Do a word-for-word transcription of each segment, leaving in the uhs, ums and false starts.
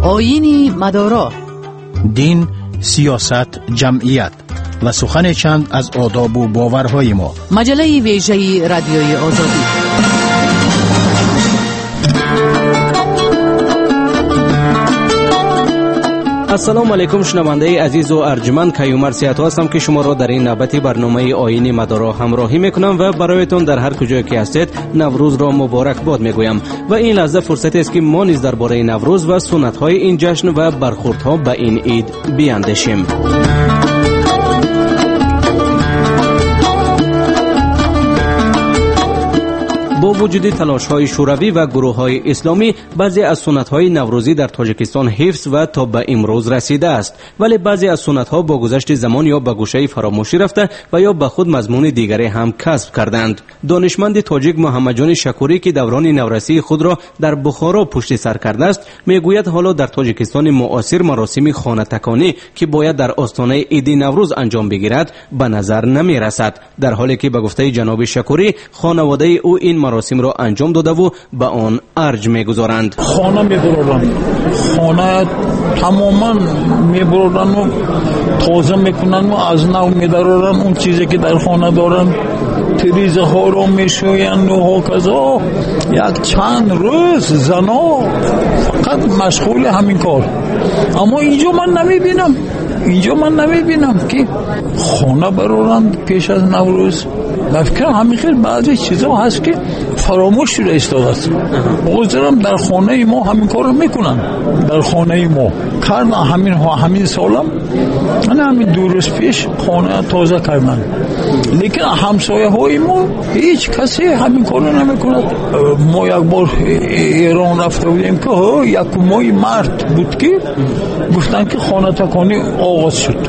آیین مدارا، دین، سیاست، جمعیت و سخن چند از آداب و باورهای ما. مجله ویژه رادیوی آزادی. السلام علیکم شنونده عزیز و ارجمند، کیومر سیاحت هستم که شما را در این نوبت برنامه آیین مدارا همراهی میکنم و برایتان در هر کجا که هستید نوروز را مبارک باد میگویم. و این لحظه فرصتی است که ما نیز درباره نوروز و سنت های این جشن و برخوردها به این عید بیاندیشیم. با وجود تلاش‌های شوروی و گروه‌های اسلامی، بعضی از سنت‌های نوروزی در تاجیکستان حفظ و تا به امروز رسیده است، ولی بعضی از سنت‌ها با گذشت زمان یا به گوشه فراموشی رفته و یا به خود مضمون دیگری هم کسب کردند. دانشمند تاجیک محمد جان شکوری که دوران نورسی خود را در بخارا پشت سر کرده است، میگوید حالا در تاجیکستان معاصر مراسم خانه تکانی که باید در آستانه عید نوروز انجام بگیرد به نظر نمی‌رسد، در حالی که به گفته جناب شکوری خانواده او این مراسم را انجام داده و به آن ارج می‌گذارند. خانه می‌برند، خانه تماما می‌برند و تازه می‌کنند و از نو می‌دارند اون چیزی که در خانه دارند، تریزه ها رو می‌شویند و هاکذا. یک چند روز زنا فقط مشغول همین کار. اما اینجا من نمی‌بینم اینجا من نمی‌بینم که خانه برارند پیش از نوروز. من فکرم همین خیلی بعضی چیزا هست که فراموش شده ایستاده است. بازم در خانه ما همین کار رو میکنن، در خانه ما کردن همین همین سالم من همین دو روز پیش خانه تازه کردن، لیکن همسایه های ما هیچ کسی همین کار رو نمیکند. ما یک بار ایران رفته بودیم که یک ماه مرد بود که گفتن که خانه تکانی آغاز شد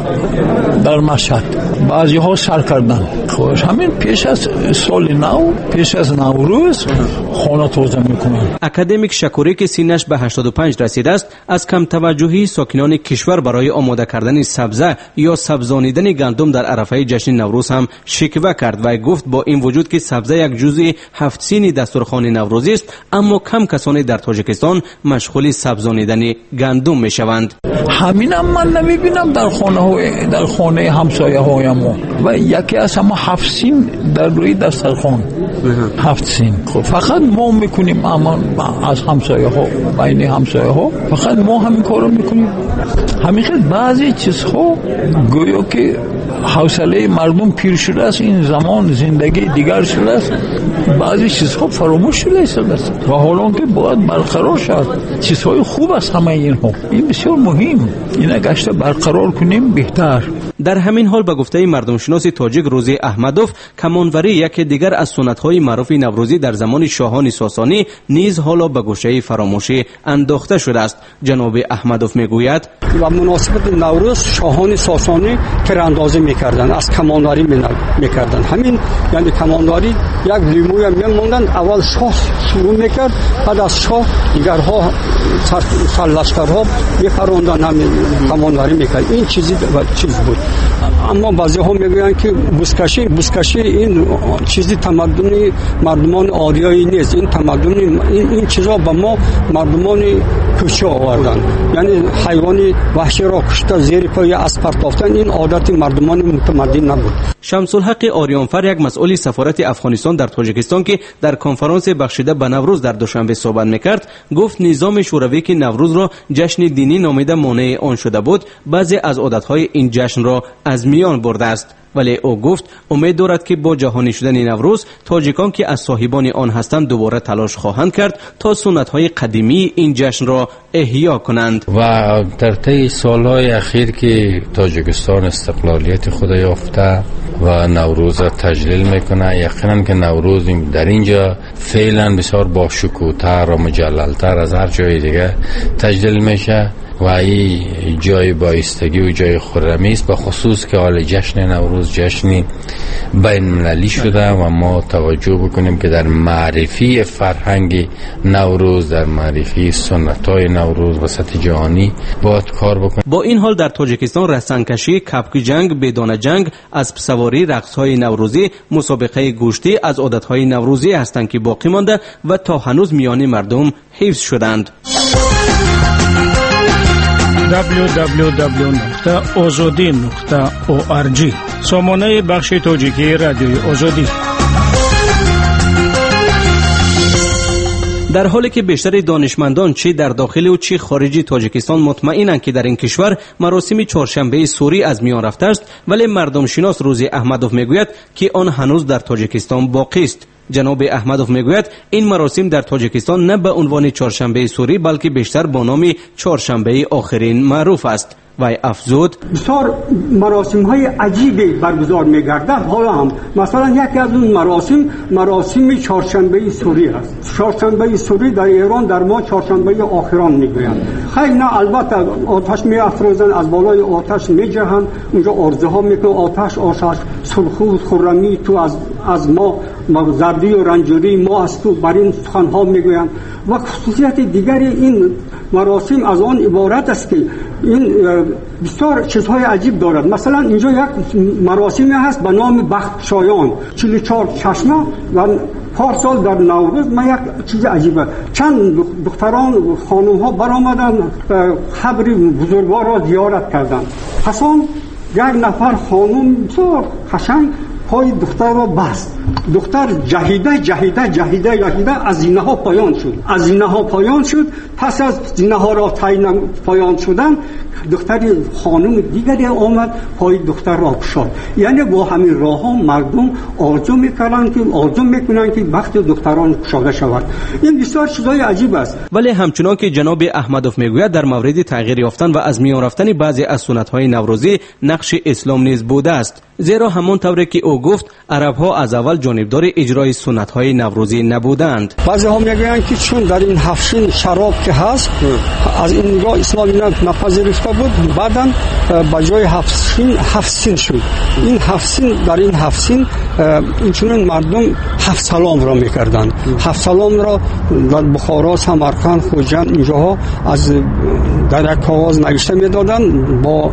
در مشهد، بعضی ها سر کردن. خوش همین پیش از سال نو، پیش از نوروز خانه تازه میکنن. اکادمیک شکوری که سینش به هشتاد و پنج رسیده است، از کم توجهی ساکنان کشور برای آماده کردن سبزه یا سبزانیدن گندم در عرفه جشن نوروز هم شکوه کرد و گفت با این وجود که سبزه یک جزء هفت سین دسترخوان نوروزی است، اما کم کسانی در تاجیکستان مشغول سبزانیدن گندم میشوند. همینم من نمیبینم در خانه در خانه همسایه های ما و یکی از ما هفت سین در روی دسترخوان، هفت سین. خب فقط ما میکنیم، اما از همسایه ها، بین همسایه ها فقط ما همین کارو میکنیم. همین خیلی بعضی چیزها گویا که حوصله مردم پیر شده است، این زمان زندگی دیگر شده است، بعضی چیزها فراموش شده است و حالا که باید برقرار شد. چیزهای خوب است همه اینها، این بسیار مهم، اینا گشته برقرار کنیم بهتر. در همین حال به گفته مردم شناس تاجیک روزی احمدوف، کمانوری یک دیگر از سنت‌های معروف نوروزی در زمان شاهان ساسانی نیز حالا به گوشه فراموشی انداخته شده است. جناب احمدوف میگوید و مناسبت نوروز شاهان ساسانی تیراندازی میکردند، از کمانوری میکردند. همین یعنی کمانوری یک لیموی میموندن، اول شاه شروع میکرد، بعد از شاه دیگرها سرلشکرها میپروندن، همین کمانوری میکرد. این چیزی چیز بود. اما بعضی ها میگویند که بزکشی بزکشی این چیزی تمدن مردمان آریایی نیست، این تمدن این, این چیزا به ما مردمان کوچه آوردن، یعنی حیوان وحشی را کشته زیر پای اسب تافتن، این عادت مردمان متمدن نبود. شمس الحق آریانفر، یک مسئول سفارت افغانستان در تاجیکستان که در کنفرانس بخشیده به نوروز در دوشنبه صحبت میکرد، گفت نظام شوروی که نوروز را جشن دینی نامیده مانع آن شده بود، بعضی از عادتهای این جشن را از میان برده است. ولی او گفت امید دارد که با جهانی شدن نوروز تاجیکان که از صاحبان آن هستند دوباره تلاش خواهند کرد تا سنت‌های قدیمی این جشن را احیا کنند. و در طی سالهای اخیر که تاجیکستان استقلالیت خود یافته و نوروز را تجلیل میکنه، یقینا که نوروز در اینجا فعلا بسیار با شکوه‌تر و مجلل‌تر از هر جای دیگه تجلیل میشه و این جای بایستگی و جای خرمی است، به خصوص که حال جشن نوروز جشنی بین المللی شده و ما توجه بکنیم که در معرفی فرهنگ نوروز، در معرفی سنت‌های نوروز و سطح جهانی باید کار بکنیم. با این حال در تاجیکستان رسانکشی، کپک جنگ، بدانه جنگ، اسب سواری، رقص‌های نوروزی، مسابقه گوشتی از عادت‌های نوروزی هستند که باقی مانده و تا هنوز میان مردم حفظ شدند. دبلیو دبلیو دبلیو نقطه آزادی نقطه او آر جی سامانه بخش تاجیکی رادیوی آزادی. در حالی که بیشتر دانشمندان چی در داخل و چی خارج تاجیکستان مطمئنند که در این کشور مراسم چهارشنبه سوری از میان رفته است، ولی مردم شناس روزی احمدوف میگوید که آن هنوز در تاجیکستان باقی است. جناب احمدوف میگوید این مراسم در تاجیکستان نه به عنوان چهارشنبه سوری بلکه بیشتر با نام چهارشنبه آخرین معروف است. و افزود بسیار مراسم های عجیبی برگزار می‌گردد. حالا هم مثلا یکی از اون مراسم مراسم چهارشنبه سوری است. چهارشنبه سوری در ایران در ما چهارشنبه آخران میگویند. خیلی نه، البته آتش می‌افروزند، از بالای آتش می‌جهند، اونجا عرضه ها میکنند، آتش آتش سرخو خرمی تو از از ما زردی و رنجوری ما از تو، بر این سخن‌ها میگویند. و خصوصیت دیگری این مراسم از آن عبارت است که این بسیار چیزهای عجیب دارد. مثلا اینجا یک مراسمی هست به نام بختشایان، چهل و چهار چشمه و پارسال در نوروز ما یک چیز عجیبه، چند دختران و خانم ها برآمدن قبر بزرگوار را زیارت کردند. پسان یک نفر خانم بسیار قشنگ پای دختر را بست. دختر جهیده جهیده جهیده جهیده از زینه ها پایان شد. از زینه ها پایان شد. پس از زینه ها را تعیین پایان شدن، دختر خانم دیگری آمد پای دختر را گشاد. یعنی با همین راه ها مردم آرزو میکنند که آرزو میکنند که وقت دختران گشاده شود. این بسیار چیزای عجیب است. ولی همچنان که جناب احمدوف میگوید در مورد تغییر یافتن و از میان رفتن بعضی از سنت های نوروزی نقش اسلام نیز بوده است، زیرا همون طوری که او گفت عرب ها از اول جانبدار اجرای سنت های نوروزی نبودند. بعضی ها میگویند که چون در این هفت شراب که هست از این راه اسلام نپذیرفته بود، بعداً به جای هفت سین هفت سین شد. این هفت سین در این هفت سین اینچنین مردم هفت سلام را میکردند. هفت سلام را در بخارا، سمرقند، خوجند اینجاها از در یک کاغذ نوشته میدادند با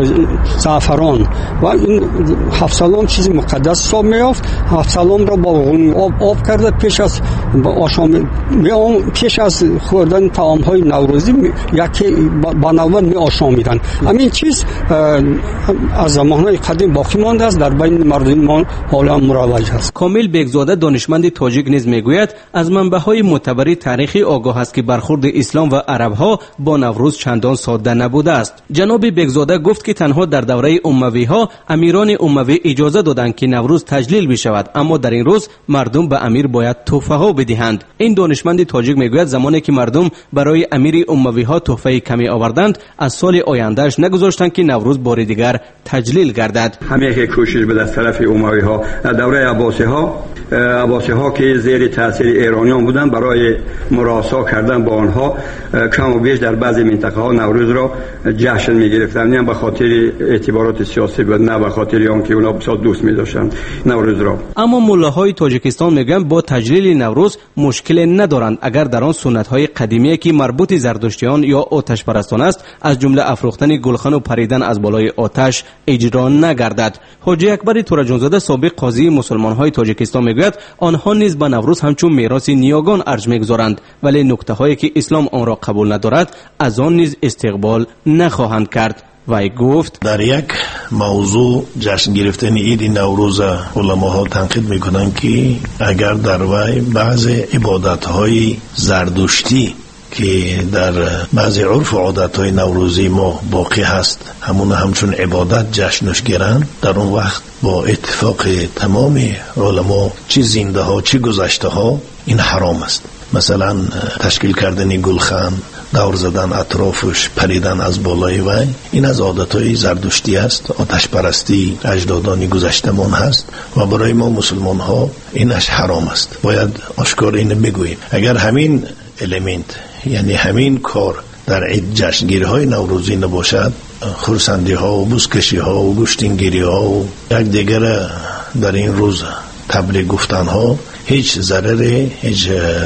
زعفران و این هفت سلام چیز مقدس حساب میافت. هفت سلام را با آب آب کرده پیش از آشام میام پیش از خوردن طعام های نوروزی یکی با نوبت می آشامیدن. همین چیز از زمانهای قدیم باقی مانده است، در بین مردم ما حالا مروج است. کامل بیگزاده دانشمند تاجیک نیز میگوید از منبع‌های معتبر تاریخی آگاه است که برخورد اسلام و عرب‌ها با نوروز چندان ساده نبوده است. جناب بیگزاده گفت که تنها در دوره اموی‌ها امیران اموی اجازه دادند که نوروز تجلیل بشود، اما در این روز مردم به امیر باید تحفه‌ها بدهند. این دانشمند تاجیک میگوید زمانی که مردم برای امیر اموی‌ها تحفه کمی آوردند، از سال آیندهش نگذاشتند که نوروز بار دیگر تجلیل گردد. همه که کوشش به از طرف اموی‌ها دوره عباسی‌ها عباسی‌ها که زیر تاثیر ایرانیان بودند برای مراسا کردن با آنها کم و بیش در بعضی منطقه‌ها نوروز را جشن می‌گرفتند، نه به خاطر اعتبارات سیاسی بود، نه به خاطر آنکه اونا بسیار دوست می‌داشتند نوروز را. اما ملاهای تاجیکستان میگن با تجلیل نوروز مشکل ندارند اگر در آن سنت‌های قدیمی که مربوط زردشتیان یا آتش پرستان است، از جمله افروختن گلخن و پریدن از بالای آتش اجرا نگردد. حاجی اکبر تورجانزاده سابق قاضی مسلمان‌های تاجیکستان میگوید آنها نیز به نوروز همچون میراث نیاگان ارج میگذارند، ولی نکته هایی که اسلام آن را قبول ندارد از آن نیز استقبال نخواهند کرد. وی گفت در یک موضوع جشن گرفتن عید نوروز علماها تنقید میکنند که اگر در وی بعض عبادت‌های زردشتی که در بعضی عرف و عادت‌های نوروزی ما باقی هست همون همچون عبادت جشنش گیرند، در اون وقت با اتفاق تمام علما چی زنده ها چی گذشته ها این حرام است. مثلا تشکیل کردن گلخن، دور زدن اطرافش، پریدن از بالای وی، این از عادتهای زردشتی است، آتش پرستی اجدادان گذشتمان هست و برای ما مسلمان ها اینش حرام است. باید آشکار اینو بگوییم. اگر همین الیمنت یعنی همین کار در عید جشنگیری های نوروزی نباشد، خرسندی ها و بوسکشی ها و گوشتینگیری ها و یک دیگر در این روز تبلیغ گفتن ها هیچ ضرری هیچ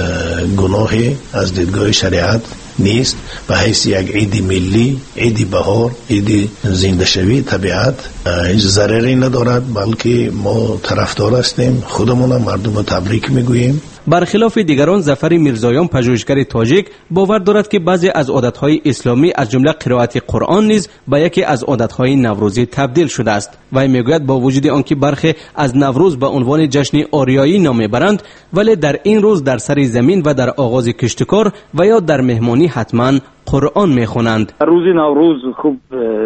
گناهی از دیدگاه شریعت نیست. به حیث یک عید ملی، عید بهار، عید زنده شوی طبیعت هیچ ضرری ندارد، بلکه ما طرفدار هستیم، خودمون مردم تبریک میگوییم. برخلاف دیگران، ظفر میرزایان پژوهشگر تاجیک باور دارد که بعضی از عادتهای اسلامی از جمله قرائت قرآن نیز به یکی از عادتهای نوروزی تبدیل شده است. و میگوید با وجود آنکه برخی از نوروز به عنوان جشن آریایی نام میبرند، ولی در این روز در سر زمین و در آغاز کشتکار و یا در مهمانی حتما قرآن میخوانند. روز نوروز خوب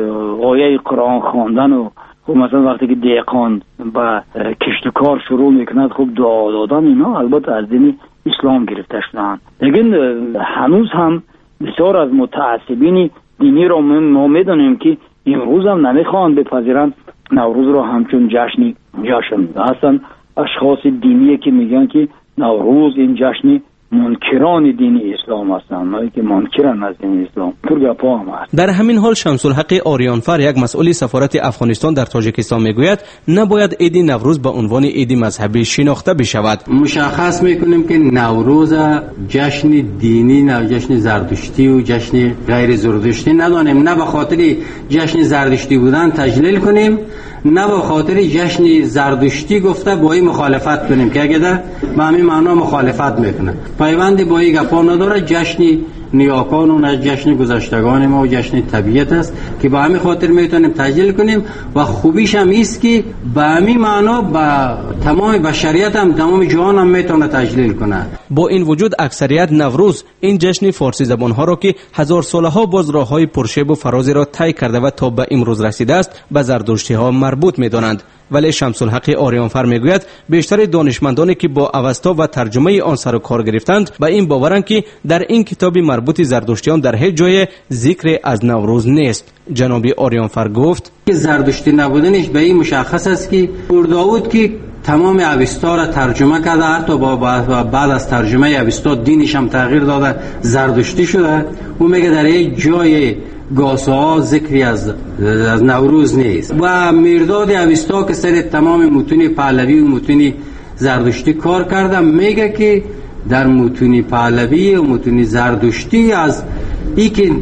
آیه قرآن خواندن و خب مثلا وقتی که دیقان با کشتکار شروع میکند خب دعا دادن، اینا البته از دین اسلام گرفته شدند. لیکن هنوز هم بسیار از متعصبین دینی را ما میدانیم که امروز هم نمیخواهند بپذیرند نوروز را همچون جشنی جشن هستند. اشخاص دینی که میگن که نوروز این جشنی منکران دین اسلام هستند، نه که منکران از دین اسلام. پرگپا هم هست. در همین حال شمس الحق آریانفر، یک مسئول سفارت افغانستان در تاجیکستان میگوید نباید عید نوروز به عنوان عید مذهبی شناخته بشود. مشخص میکنیم که نوروز جشن دینی، نه جشن زرتشتی و جشن غیر زرتشتی ندانیم، نه به خاطر جشن زرتشتی بودن تجلیل کنیم، نه به خاطر جشن زردشتی گفته با این مخالفت کنیم که اگه در به همین معنا مخالفت میکنه. پیوندی با این گپا نداره. جشن نیاکان و جشن گذشتگان ما و جشن طبیعت است که به همین خاطر میتونیم تجلیل کنیم و خوبیش هم است که به همین معنا با تمام بشریت هم تمام جهان هم میتونه تجلیل کنه. با این وجود اکثریت نوروز این جشن فارسی زبان ها را که هزار ساله ها باز راه های پرشیب و فرازی را طی کرده و تا به امروز رسیده است به زردشتی ها مربوط میدانند. ولی شمس الحق آریانفر میگوید بیشتر دانشمندانی که با اوستا و ترجمه آن سر و کار گرفتند به این باورند که در این کتاب مربوط زردشتیان در هیچ جای ذکر از نوروز نیست. جناب آریانفر گفت که زردشتی نبودنش به این مشخص است که داوود که تمام اوستا را ترجمه کرده، حتی با بعد از ترجمه اوستا دینش هم تغییر داده، زردشتی شده. او میگه در یک جای گاسه ها ذکری از, از نوروز نیست. و میرداد اوستا که سر تمام متون پهلوی و متون زردشتی کار کرده میگه که در متون پهلوی و متون زردشتی از ای که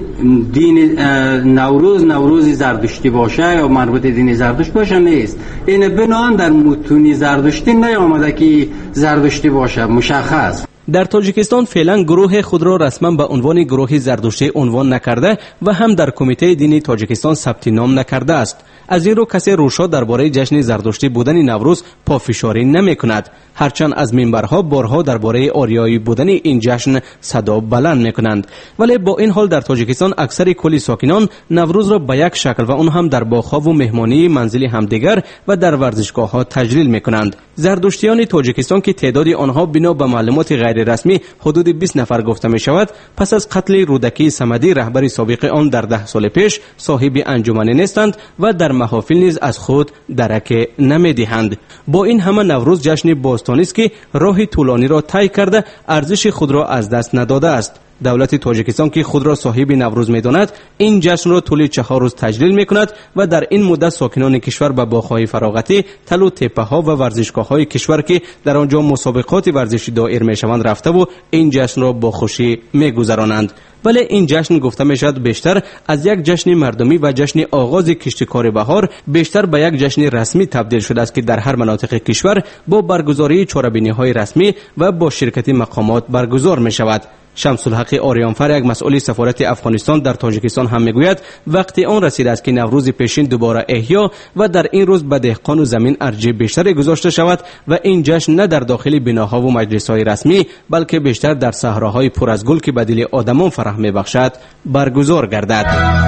دین نوروز نوروزی زردشتی باشه یا مربوط دین زردشت باشه نیست. این بنان در متون زردشتی نیامده که زردشتی باشه مشخص. در تاجیکستان فعلا گروه خود را رسما به عنوان گروه زردشتی عنوان نکرده و هم در کمیته دینی تاجیکستان ثبت نام نکرده است. از این رو کسی روشا درباره جشن زردشتی بودن نوروز پافشاری نمی کند، هرچند از منبرها بارها درباره آریایی بودن این جشن صدا بلند می کنند. ولی با این حال در تاجیکستان اکثر کل ساکنان نوروز را به یک شکل و اون هم در باغ‌ها و مهمانی منزل همدیگر و در ورزشگاه‌ها تجلیل می کنند. زردشتیان تاجیکستان که تعداد آنها بنا به معلومات غیر رسمی حدود بیست نفر گفته می شود، پس از قتل رودکی صمدی رهبر سابق آن در ده سال پیش صاحب انجمنی نیستند و در محافل نیز از خود درک نمیدهند. با این همه نوروز جشن باستانی است که راه طولانی را طی کرده ارزش خود را از دست نداده است. دولت تاجیکستان که خود را صاحب نوروز می‌داند این جشن را طول چهار روز تجلیل می‌کند و در این مدت ساکنان کشور به باغ‌های فراغتی، تل و تپه‌ها و ورزشگاه‌های کشور که در آنجا مسابقات ورزشی دایر می‌شوند رفته و این جشن را با خوشی می‌گذرانند. ولی این جشن گفته میشد بیشتر از یک جشن مردمی و جشن آغاز کشتکار بهار بیشتر به یک جشن رسمی تبدیل شده است که در هر مناطق کشور با برگزاری چهاربینی‌های رسمی و با شرکت مقامات برگزار می‌شود. شمس الحق آریانفر، یک مسئول سفارت افغانستان در تاجیکستان هم میگوید وقتی آن رسیده است که نوروز پیشین دوباره احیا و در این روز به دهقان و زمین ارجی بیشتر گذاشته شود و این جشن نه در داخل بناها و مجلس‌های رسمی بلکه بیشتر در صحراهای پر از گل که به دل آدمان فرح میبخشد برگزار گردد.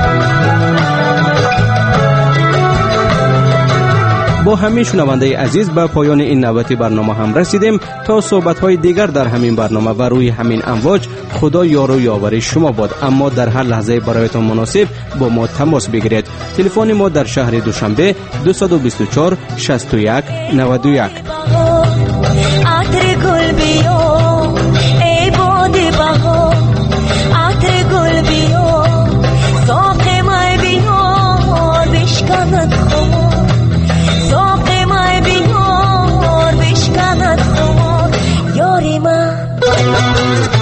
با همین شنونده عزیز به پایان این نوبت برنامه هم رسیدیم. تا صحبت‌های دیگر در همین برنامه و روی همین امواج، خدا یار و یاور شما باد. اما در هر لحظه برایتان مناسب با ما تماس بگیرید. تلفن ما در شهر دوشنبه دو دو چهار شصت و یک نود و یک. عطر گل بیا ای باد بهار، عطر گل بیا ساق مای بیا بشکند خمار، ساق مای بیا بشکند خمار یاری من.